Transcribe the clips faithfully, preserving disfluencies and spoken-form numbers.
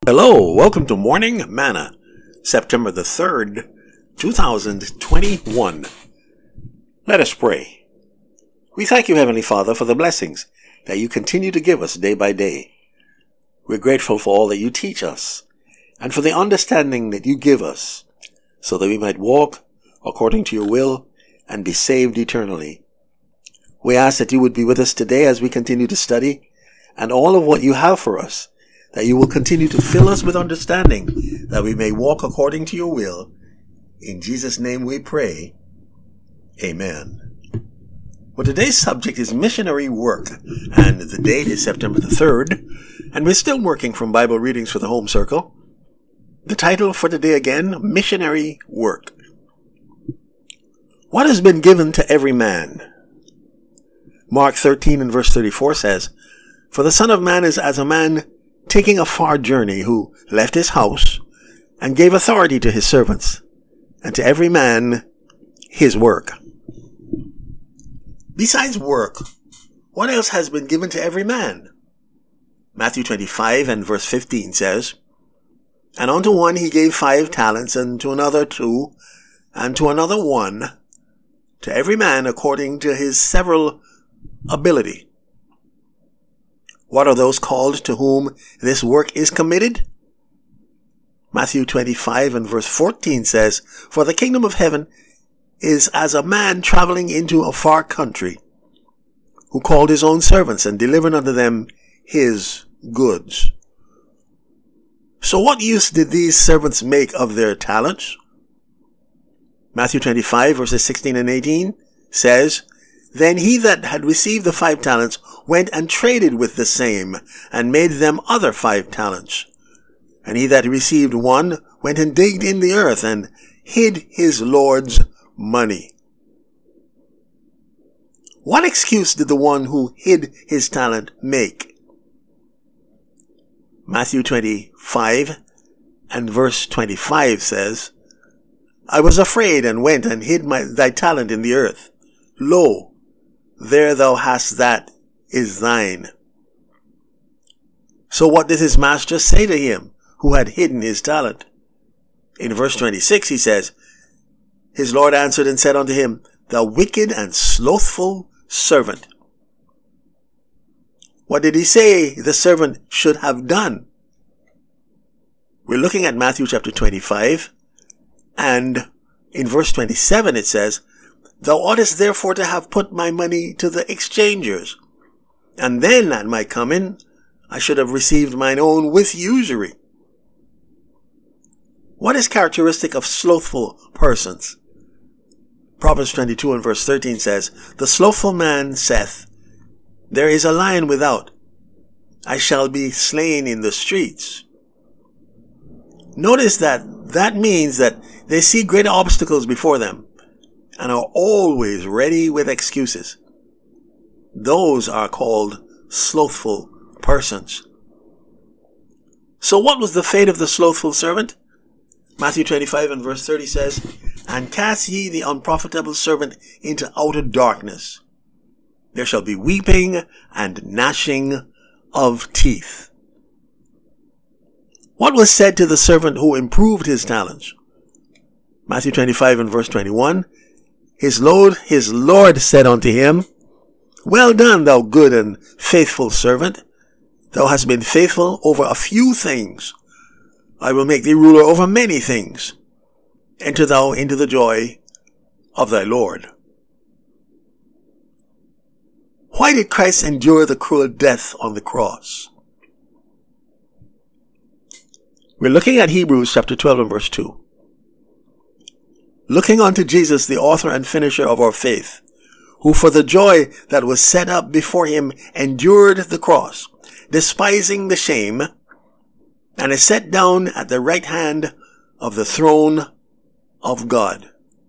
Hello, welcome to Morning Manna, September the third, two thousand twenty-one. Let us pray. We thank you, Heavenly Father, for the blessings that you continue to give us day by day. We're grateful for all that you teach us and for the understanding that you give us so that we might walk according to your will and be saved eternally. We ask that you would be with us today as we continue to study and all of what you have for us, that you will continue to fill us with understanding, that we may walk according to your will. In Jesus' name we pray. Amen. Well, today's subject is missionary work, and the date is September the third, and we're still working from Bible readings for the Home Circle. The title for today again, Missionary Work. What has been given to every man? Mark thirteen and verse thirty-four says, "For the Son of Man is as a man taking a far journey, who left his house and gave authority to his servants, and to every man his work." Besides work, what else has been given to every man? Matthew twenty-five and verse fifteen says, "And unto one he gave five talents, and to another two, and to another one, to every man according to his several ability." What are those called to whom this work is committed? Matthew twenty-five and verse fourteen says, "For the kingdom of heaven is as a man traveling into a far country, who called his own servants and delivered unto them his goods." So what use did these servants make of their talents? Matthew twenty-five verses sixteen and eighteen says, "Then he that had received the five talents went and traded with the same, and made them other five talents. And he that received one went and digged in the earth, and hid his Lord's money." What excuse did the one who hid his talent make? Matthew twenty-five and verse twenty-five says, "I was afraid, and went and hid my, thy talent in the earth. Lo, there thou hast that is thine." So what did his master say to him who had hidden his talent? In verse twenty-six he says, "His Lord answered and said unto him, Thou wicked and slothful servant." What did he say the servant should have done? We're looking at Matthew chapter twenty-five, and in verse twenty-seven it says, "Thou oughtest therefore to have put my money to the exchangers, and then at my coming I should have received mine own with usury." What is characteristic of slothful persons? Proverbs twenty-two and verse thirteen says, "The slothful man saith, There is a lion without, I shall be slain in the streets." Notice that that means that they see great obstacles before them and are always ready with excuses. Those are called slothful persons. So what was the fate of the slothful servant? Matthew twenty-five and verse thirty says, "And cast ye the unprofitable servant into outer darkness. There shall be weeping and gnashing of teeth." What was said to the servant who improved his talents? Matthew twenty-five and verse twenty-one, His Lord, his Lord said unto him, "Well done, thou good and faithful servant. Thou hast been faithful over a few things. I will make thee ruler over many things. Enter thou into the joy of thy Lord." Why did Christ endure the cruel death on the cross? We're looking at Hebrews chapter twelve and verse two. "Looking unto Jesus, the author and finisher of our faith, who for the joy that was set up before him endured the cross, despising the shame, and is set down at the right hand of the throne of God."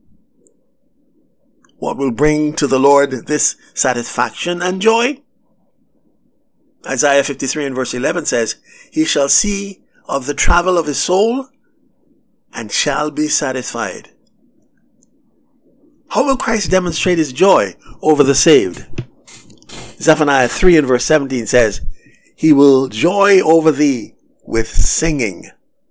What will bring to the Lord this satisfaction and joy? Isaiah fifty-three and verse eleven says, "He shall see of the travel of his soul, and shall be satisfied." How will Christ demonstrate his joy over the saved? Zephaniah three and verse seventeen says, "He will joy over thee with singing.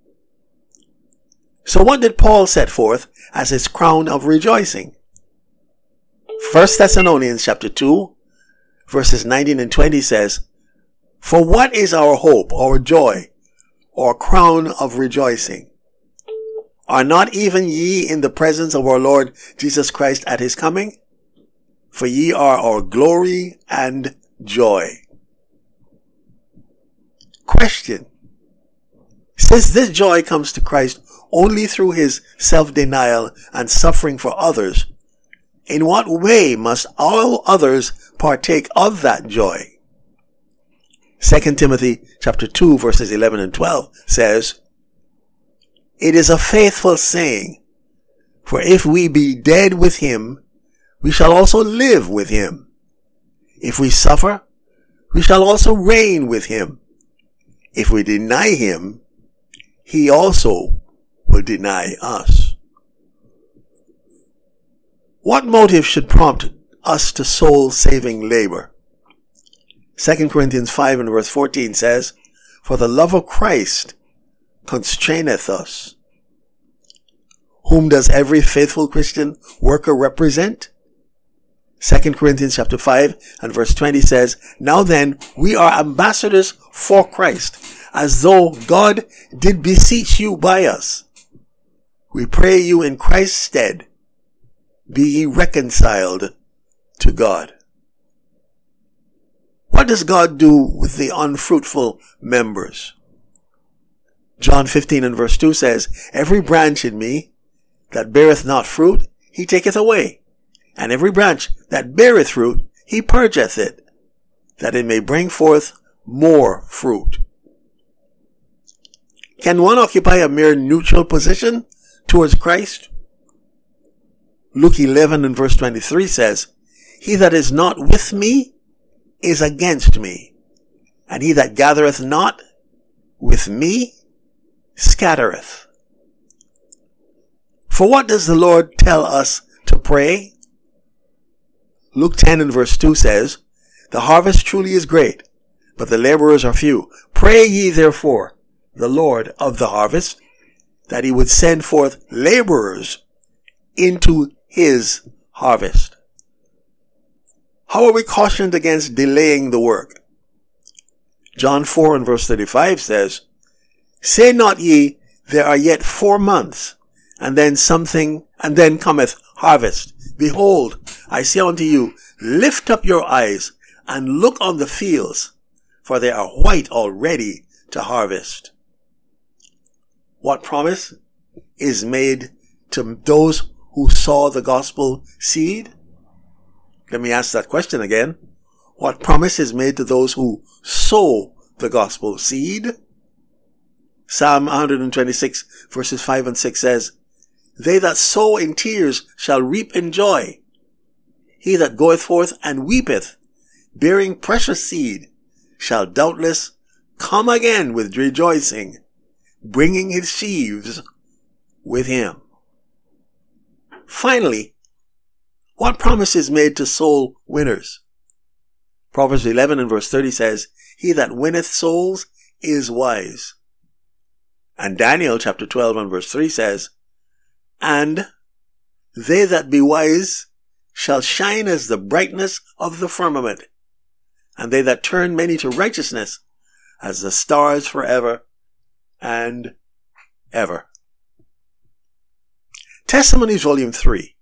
So what did Paul set forth as his crown of rejoicing? First Thessalonians chapter two, verses nineteen and twenty says, "For what is our hope, our joy, or crown of rejoicing? Are not even ye in the presence of our Lord Jesus Christ at his coming? For ye are our glory and joy." Question: since this joy comes to Christ only through his self-denial and suffering for others, in what way must all others partake of that joy? Second Timothy chapter two, verses eleven and twelve says, "It is a faithful saying, for if we be dead with him, we shall also live with him. If we suffer, we shall also reign with him. If we deny him, he also will deny us." What motive should prompt us to soul-saving labor? Second Corinthians five and verse fourteen says, "For the love of Christ constraineth us." Whom does every faithful Christian worker represent? Second Corinthians chapter five and verse twenty says, "Now then, we are ambassadors for Christ, as though God did beseech you by us. We pray you in Christ's stead, be ye reconciled to God." What does God do with the unfruitful members? John fifteen and verse two says, "Every branch in me that beareth not fruit, he taketh away. And every branch that beareth fruit, he purgeth it, that it may bring forth more fruit." Can one occupy a mere neutral position towards Christ? Luke eleven and verse twenty-three says, "He that is not with me is against me, and he that gathereth not with me scattereth." For what does the Lord tell us to pray? Luke ten and verse two says, "The harvest truly is great, but the laborers are few. Pray ye therefore the Lord of the harvest, that he would send forth laborers into his harvest." How are we cautioned against delaying the work? John four and verse thirty-five says, "Say not ye, there are yet four months, and then something, and then cometh harvest. Behold, I say unto you, lift up your eyes and look on the fields, for they are white already to harvest." What promise is made to those who sow the gospel seed? Let me ask that question again. What promise is made to those who sow the gospel seed? Psalm one twenty-six verses five and six says, "They that sow in tears shall reap in joy. He that goeth forth and weepeth, bearing precious seed, shall doubtless come again with rejoicing, bringing his sheaves with him." Finally, what promise is made to soul winners? Proverbs eleven and verse thirty says, "He that winneth souls is wise." And Daniel chapter twelve and verse three says, "And they that be wise shall shine as the brightness of the firmament, and they that turn many to righteousness as the stars forever and ever." Testimonies volume three,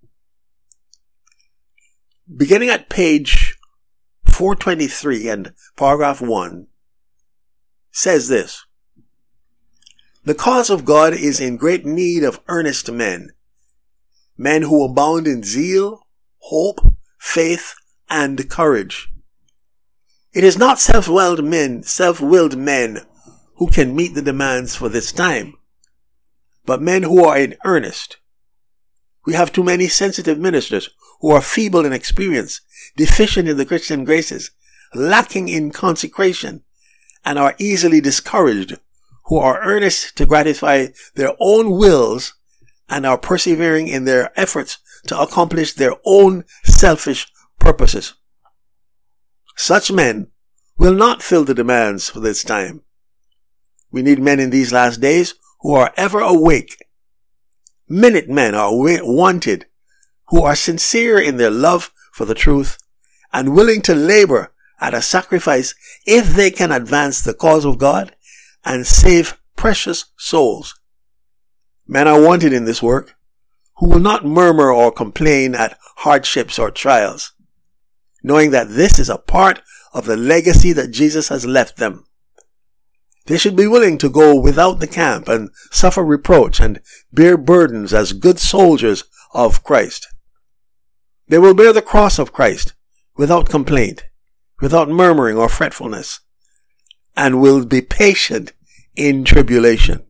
beginning at page four twenty-three and paragraph one, says this: "The cause of God is in great need of earnest men, men who abound in zeal, hope, faith, and courage. It is not self-willed men, self-willed men who can meet the demands for this time, but men who are in earnest. We have too many sensitive ministers who are feeble in experience, deficient in the Christian graces, lacking in consecration, and are easily discouraged, who are earnest to gratify their own wills and are persevering in their efforts to accomplish their own selfish purposes. Such men will not fill the demands for this time. We need men in these last days who are ever awake. Minute men are wanted, who are sincere in their love for the truth and willing to labor at a sacrifice if they can advance the cause of God and save precious souls. Men are wanted in this work who will not murmur or complain at hardships or trials, knowing that this is a part of the legacy that Jesus has left them. They should be willing to go without the camp and suffer reproach and bear burdens as good soldiers of Christ. They will bear the cross of Christ without complaint, without murmuring or fretfulness, and will be patient in tribulation.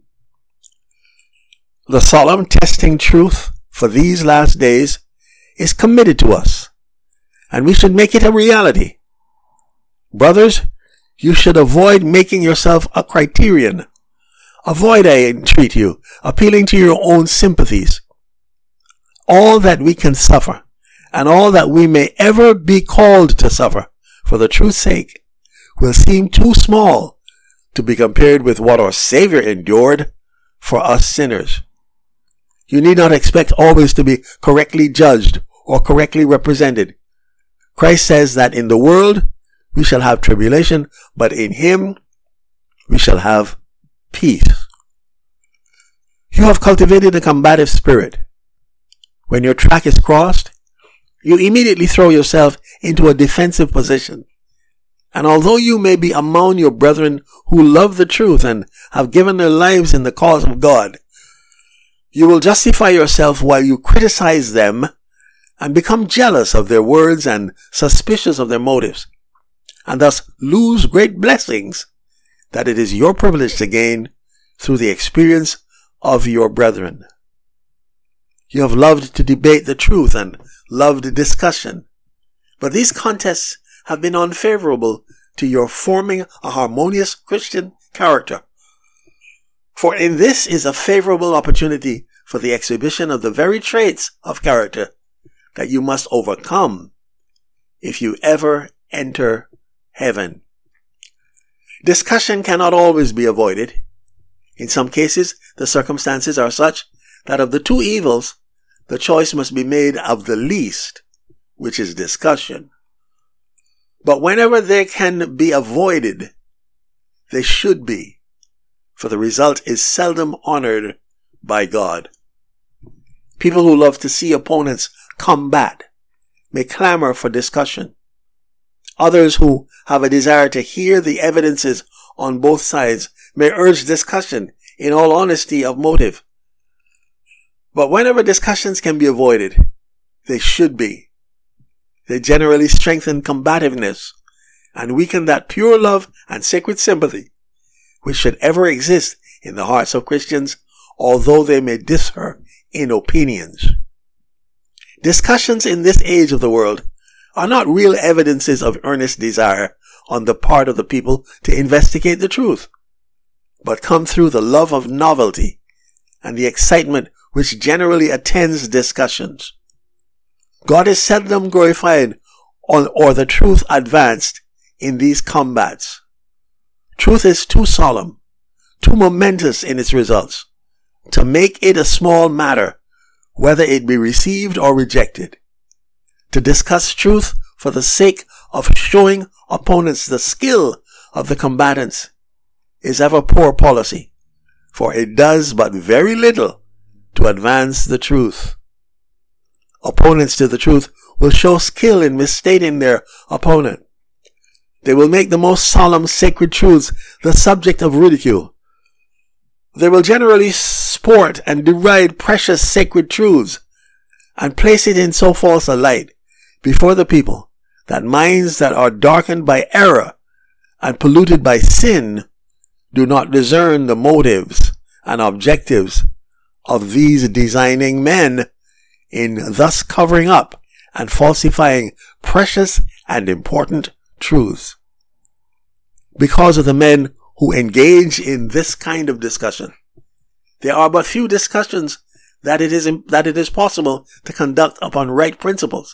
The solemn testing truth for these last days is committed to us, and we should make it a reality. Brothers, you should avoid making yourself a criterion. Avoid, I entreat you, appealing to your own sympathies. All that we can suffer, and all that we may ever be called to suffer for the truth's sake, will seem too small to be compared with what our Savior endured for us sinners. You need not expect always to be correctly judged or correctly represented. Christ says that in the world we shall have tribulation, but in Him we shall have peace. You have cultivated a combative spirit. When your track is crossed, you immediately throw yourself into a defensive position. And although you may be among your brethren who love the truth and have given their lives in the cause of God, you will justify yourself while you criticize them and become jealous of their words and suspicious of their motives, and thus lose great blessings that it is your privilege to gain through the experience of your brethren. You have loved to debate the truth and loved discussion, but these contests have been unfavorable to your forming a harmonious Christian character. For in this is a favorable opportunity for the exhibition of the very traits of character that you must overcome if you ever enter heaven. Discussion cannot always be avoided. In some cases, the circumstances are such that of the two evils, the choice must be made of the least, which is discussion. But whenever they can be avoided, they should be, for the result is seldom honored by God. People who love to see opponents combat may clamor for discussion. Others who have a desire to hear the evidences on both sides may urge discussion in all honesty of motive. But whenever discussions can be avoided, they should be. They generally strengthen combativeness and weaken that pure love and sacred sympathy which should ever exist in the hearts of Christians, although they may differ in opinions. Discussions in this age of the world are not real evidences of earnest desire on the part of the people to investigate the truth, but come through the love of novelty and the excitement which generally attends discussions. God is seldom glorified on, or the truth advanced in these combats. Truth is too solemn, too momentous in its results, to make it a small matter whether it be received or rejected. To discuss truth for the sake of showing opponents the skill of the combatants is ever poor policy, for it does but very little to advance the truth. Opponents to the truth will show skill in misstating their opponent. They will make the most solemn sacred truths the subject of ridicule. They will generally sport and deride precious sacred truths and place it in so false a light before the people that minds that are darkened by error and polluted by sin do not discern the motives and objectives of these designing men in thus covering up and falsifying precious and important truths. Because of the men who engage in this kind of discussion, there are but few discussions that it is that it is possible to conduct upon right principles.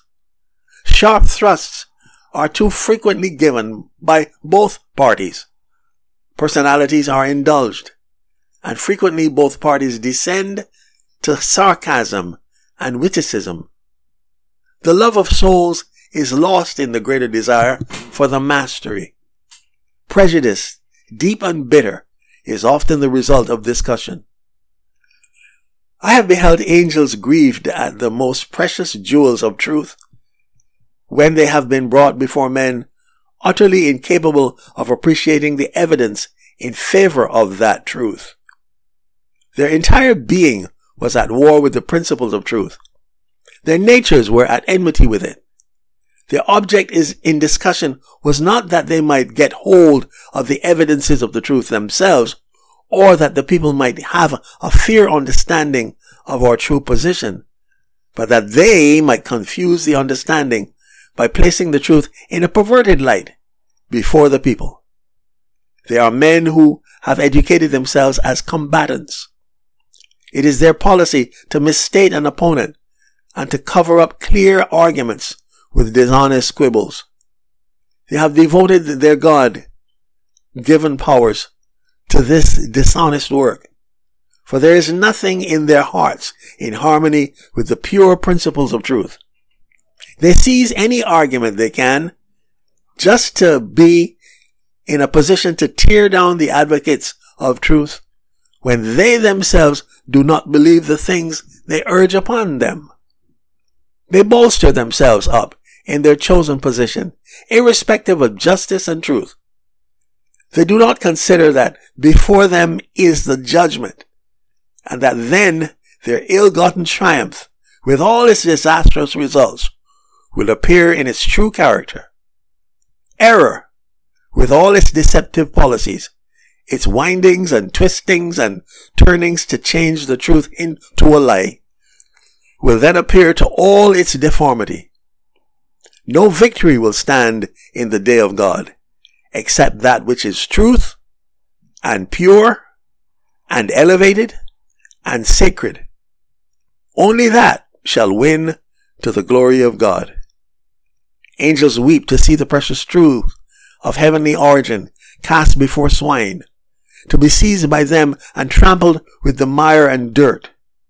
Sharp thrusts are too frequently given by both parties. personalities are indulged, and frequently both parties descend to sarcasm and witticism. The love of souls is lost in the greater desire for the mastery. Prejudice, deep and bitter, is often the result of discussion. I have beheld angels grieved at the most precious jewels of truth when they have been brought before men utterly incapable of appreciating the evidence in favor of that truth. Their entire being was at war with the principles of truth. Their natures were at enmity with it. Their object is in discussion was not that they might get hold of the evidences of the truth themselves, or that the people might have a fair understanding of our true position, but that they might confuse the understanding by placing the truth in a perverted light before the people. They are men who have educated themselves as combatants. It is their policy to misstate an opponent and to cover up clear arguments with dishonest quibbles. They have devoted their God-given powers to this dishonest work, for there is nothing in their hearts in harmony with the pure principles of truth. They seize any argument they can just to be in a position to tear down the advocates of truth when they themselves do not believe the things they urge upon them. They bolster themselves up in their chosen position, irrespective of justice and truth. They do not consider that before them is the judgment, and that then their ill-gotten triumph, with all its disastrous results, will appear in its true character. Error, with all its deceptive policies, its windings and twistings and turnings to change the truth into a lie, will then appear to all its deformity. No victory will stand in the day of God, except that which is truth, and pure, and elevated, and sacred. Only that shall win to the glory of God. Angels weep to see the precious truth of heavenly origin cast before swine, to be seized by them and trampled with the mire and dirt.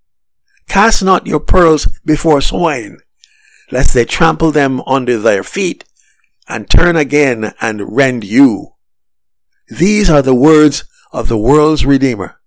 Cast not your pearls before swine, lest they trample them under their feet, and turn again and rend you. These are the words of the world's Redeemer.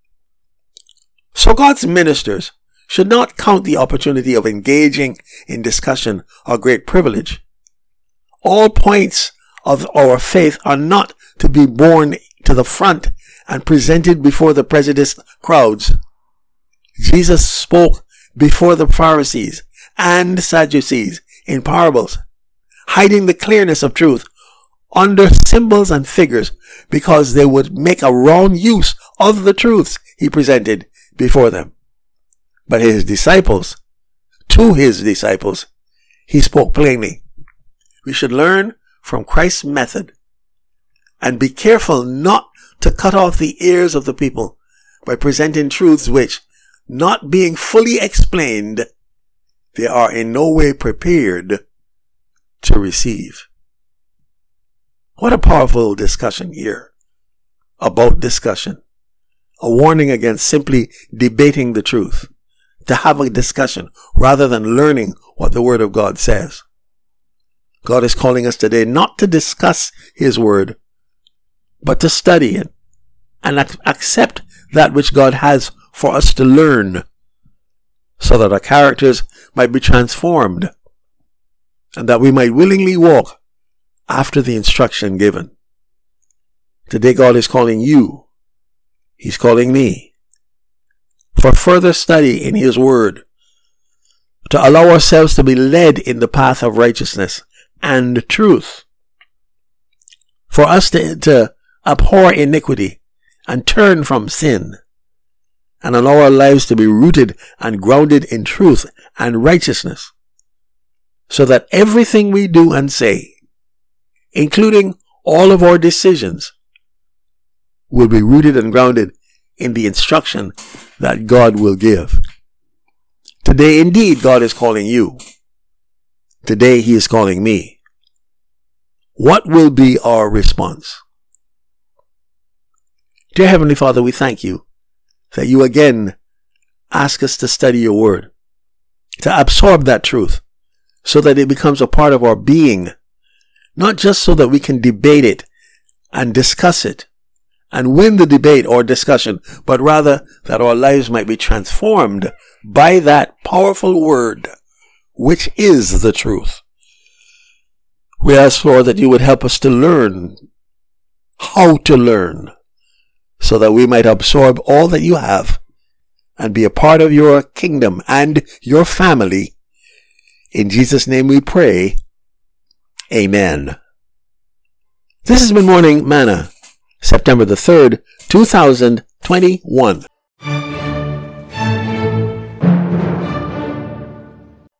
So God's ministers should not count the opportunity of engaging in discussion a great privilege. All points of our faith are not to be borne to the front and presented before the prejudiced crowds. Jesus spoke before the Pharisees and Sadducees in parables, hiding the clearness of truth under symbols and figures because they would make a wrong use of the truths he presented before them. But his disciples, to his disciples, he spoke plainly. We should learn from Christ's method and be careful not to cut off the ears of the people by presenting truths which, not being fully explained, they are in no way prepared to receive. What a powerful discussion here about discussion. A warning against simply debating the truth. To have a discussion rather than learning what the Word of God says. God is calling us today not to discuss His Word, but to study it and ac- accept that which God has for us to learn, so that our characters might be transformed and that we might willingly walk after the instruction given. Today God is calling you. He's calling me for further study in His Word, to allow ourselves to be led in the path of righteousness and truth, for us to, to abhor iniquity and turn from sin, and allow our lives to be rooted and grounded in truth and righteousness, so that everything we do and say, including all of our decisions, will be rooted and grounded in the instruction that God will give. Today, indeed, God is calling you. Today, He is calling me. What will be our response? Dear Heavenly Father, we thank you that you again ask us to study your word, to absorb that truth so that it becomes a part of our being, not just so that we can debate it and discuss it and win the debate or discussion, but rather that our lives might be transformed by that powerful word, which is the truth. We ask, Lord, that you would help us to learn how to learn so that we might absorb all that you have and be a part of your kingdom and your family. In Jesus' name we pray. Amen. This has been Morning Manna, September the third, two thousand twenty-one.